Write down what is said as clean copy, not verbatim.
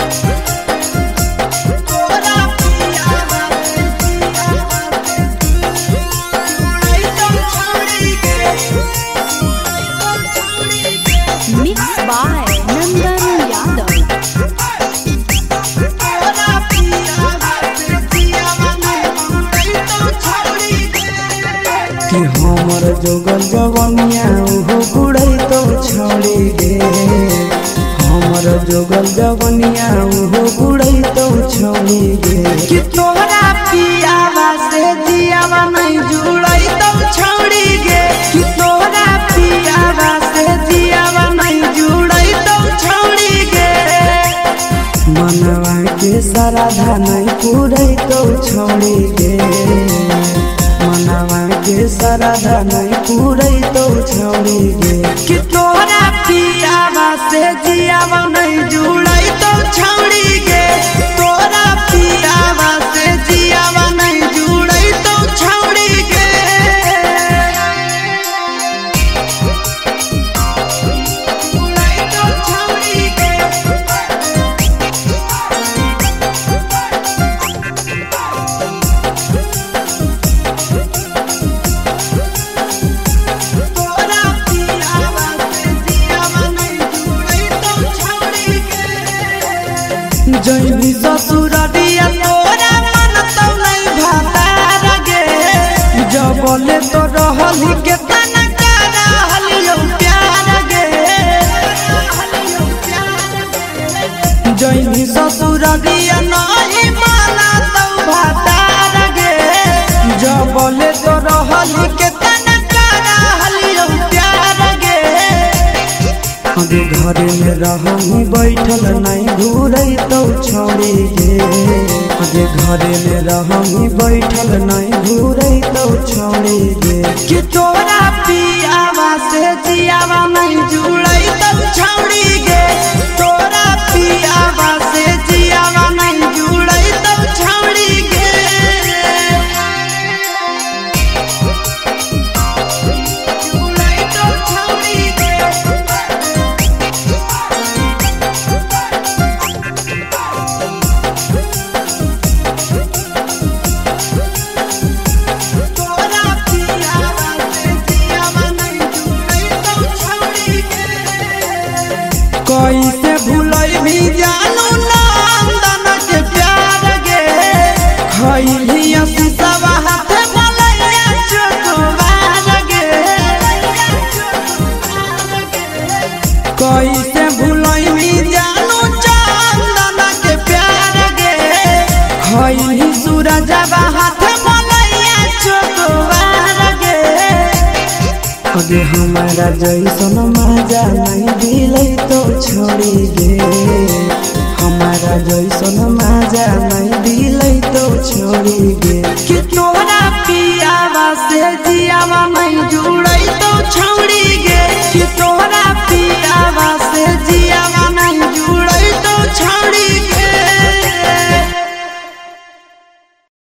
कि हमर जोगल जवनिया उहो बुढ़ई तो छोड़ी गे। हमर जोगल जवनिया उहो बुढ़ई तो छोड़ी गे। कि तोहरा पियावा से जियावा नहीं जुड़ई तो छोड़ी गे। कि तोहरा पियावा से जियावा नहीं जुड़ई तो छोड़ी गे। मनवा के श्रद्धा नहीं पूरई तो छोड़ी गे। मनवा के श्रद्धा नहीं पूरई तो छोड़ी गे। कि तोहरा पियावा से जियावा नहीं जुड़ई तो छोड़ी गे। तोहरा पियावा से जियावा नहीं जुड़ई तो छोड़ी गे। जुड़ई तो छोड़ी गे। जैनी ससुररिया तोरा मन तो नहीं भातार गे। जबले तो रहली के तना रहलियो प्यार गे। जैनी ससुररिया नहीं माना तो भातार गे। जबले तो रहली के तना रहलियो प्यार गे। अगे घरे में रहनी बैठल नहीं घूरई तो छोड़ी गे। अगे घरे में रहनी बैठल नहीं घूरई तो छोड़ी गे। कि तोरा पियावा से जियावा नहीं जुड़ई तो छोड़ी गे। तोरा पियावा से जियावा नहीं जुड़ई तो छोड़ी गे। जुड़ई तो छोड़ी गे। कैसे भूलई भी जानू नंदन के प्यार गे। खैली शीशवा हाथ मलैया चोकवार गे। कैसे भूलई भी जानू चंदन के प्यार गे। खैली सूरजवा हाथ मलैया चोकवार गे। अगे हमारा जैसन मजा नहीं दिलई तो छोड़ी गे। हमारा जैसन मजा नहीं दिलई तो छोड़ी गे। कि तोहरा पियावा से जियावा नहीं जुड़ई तो छोड़ी